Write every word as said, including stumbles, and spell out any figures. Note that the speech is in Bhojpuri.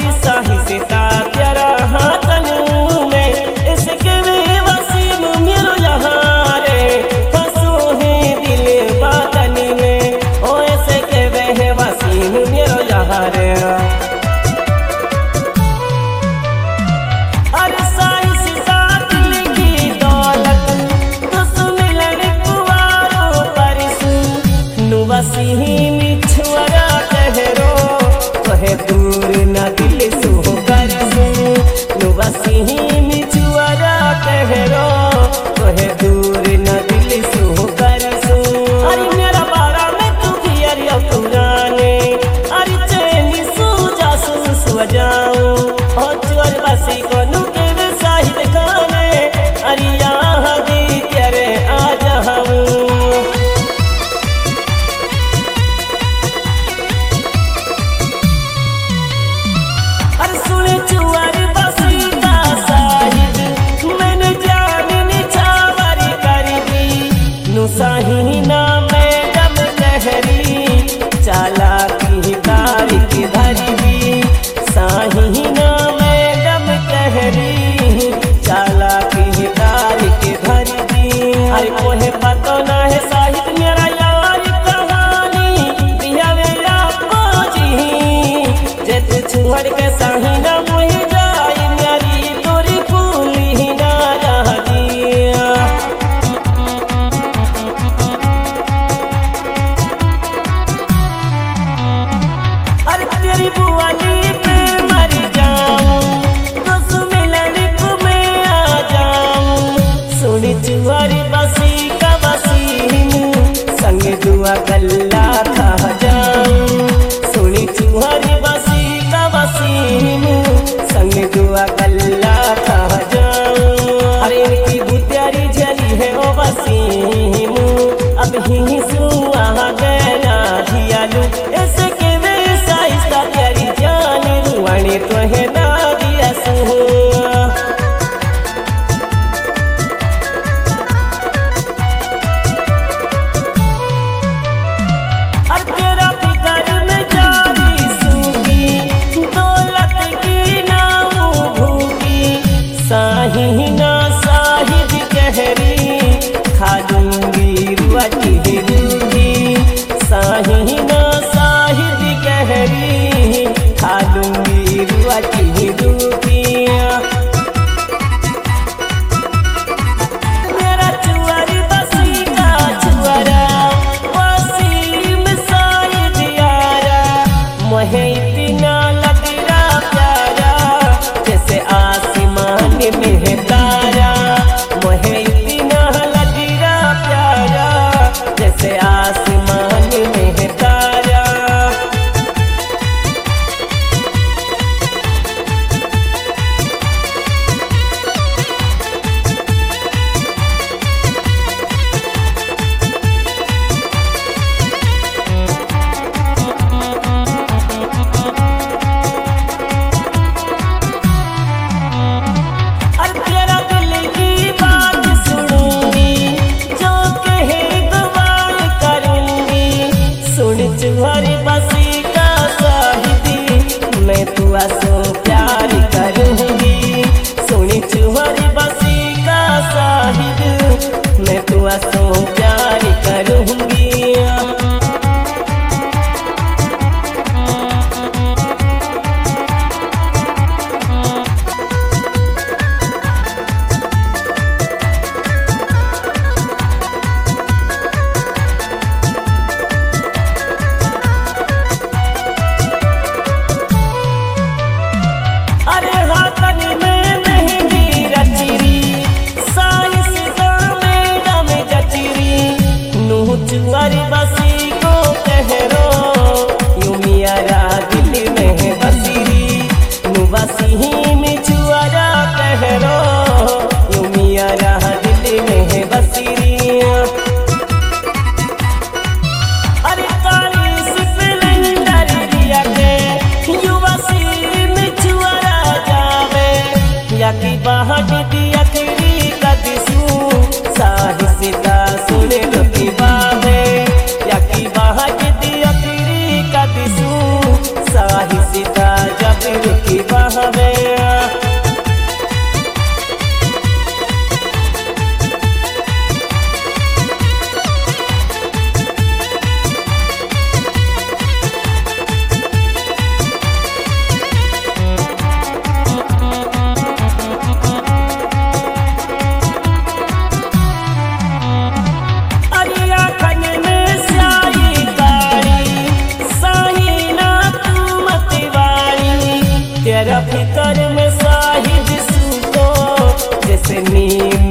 हरी साही से तेरा हाथन में इसके में वसीम मेरो यहाँ रे फंसो है दिल बातनी में ओ ऐसे के वह वसीम मेरो यहाँ रे अरे साही से साथ की दौलत तो सुमिलन कुवारो परिसु नु वसीम छुअरा कहरो कहे दूर न दिल सो करसू नु वसीम छुअरा कहरो कहे दूर न दिल सो करसू अरे मेरा बारा में तू भी अरे पुराने अरे चैनी सो जासू सो जाऊं और चोर बसी को नु के साहिद खाने अरे यहाँ भी तेरे आ जाऊं साहिना मैडम कहरी चाला की तारीख धरी भी साहिना मैडम कहरी चाला की तारीख धरी भी अरे कोहे पता ना है साहिब मेरा यार कहानी दिया मेरा पाजी जे तू छुड़ के साहिना मुझे जाए मेरी तोरी फूली ना रह दिया तेरी बुआली पे मर जाऊं तो सुमिलन को मैं आ जाऊं सुनी चुहारी बसी का वसीम संग दुआ गल्ला खा जाऊं सुनी चुहारी बसी का वसीम संग दुआ गल्ला खा जाऊं अरे इनकी बुतियारी झली है ओ वसीम अब ही सुआ गया धियालू ऐसे के तेरी जान रुआनी तो है ना दिया सू और तेरा फिकर में जारी सूगी दौलत की नाऊ भूगी साही ना साहिब कहरी खा दूंगी रुआती रूगी साही ना साहिब कहरी खा लूंगी रुआती रूपिया मेरा चुअरी बसी का चुअरा वसीम साहिब यारा मोहे इतना लग रहा प्यारा जैसे आसमान में है तारा मोहे इतना लग रहा प्यारा जैसे आसमान में है तारा चुहारी बसी का साहिदी मैं तुआ सो प्यार करूंगी सुनी चुहारी बसी का साहिद मैं तुआ सो प्यार करूंगी चुहारी बसी को कहरो यूं मियारा दिल में बसीरी नु वसीम चुहारा कहरो यूं मियारा दिल में बसीरी अरे काली सिपलंदर दिया के यूं वसीम चुहारा जावे या की बाहट दिया तेरी कदिसू साही सीता सुन लो की बाहे या की बाहट दिया तेरी कदिसू साही सीता जब की हवे। तेरा भीतर में साहिब सूतो जैसे नीम